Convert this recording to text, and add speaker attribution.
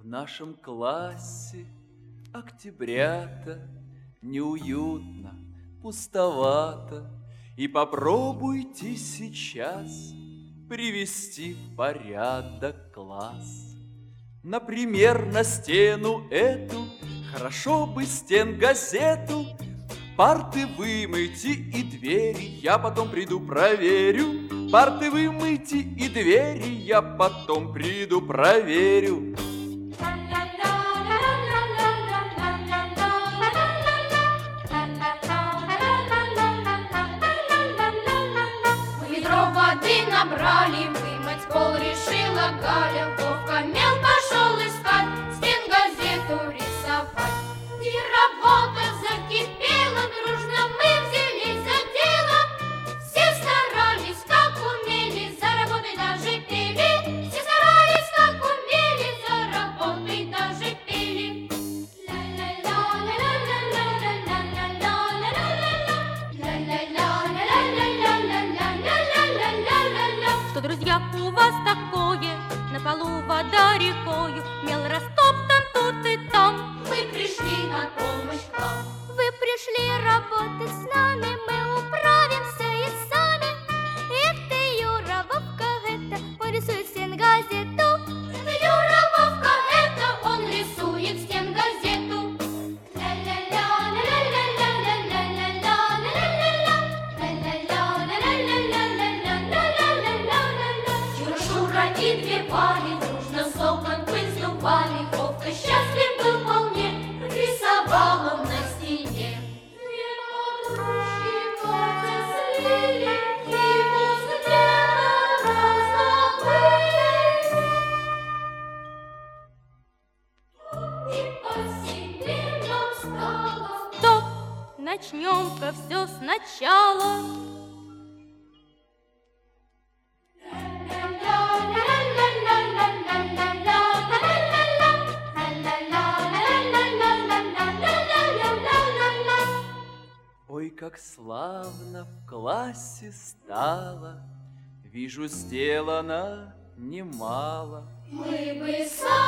Speaker 1: В нашем классе октябрята, неуютно, пустовато. И попробуйте сейчас привести в порядок класс. Например, на стену эту хорошо бы стенгазету. Парты вымойте и двери, я потом приду проверю. Парты вымойте и двери, я потом приду проверю.
Speaker 2: Ведро воды набрали, вымыть пол решила Галя. Вовка мел пошел искать, стенгазету рисовать. И работа закипела, дружно мы взялись за дело. Все старались, как умели, за работой даже пели. Все старались, как умели, за работой даже пели.
Speaker 3: Что, друзья, у вас такое? На полу вода рекою, мел растоптан тут и там.
Speaker 2: Мы пришли на помощь к вам.
Speaker 3: Вы пришли работать с нами, мы управимся и сами. Эх ты, Юра, Вовка, это он рисует стенгазету.
Speaker 2: Это Юра, Вовка, это он рисует стенгазету. Юра, Шура и две Вали дружно с окон пыль сдували. Вовка счастлив был вполне, рисовал он на стене. Две подружки Катя с Лили, его где-то раздобыли. И по себе нам стало.
Speaker 3: Стоп, начнем-ка все сначала.
Speaker 1: Ой, как славно в классе стало, вижу, сделано немало.
Speaker 2: Мы бы сами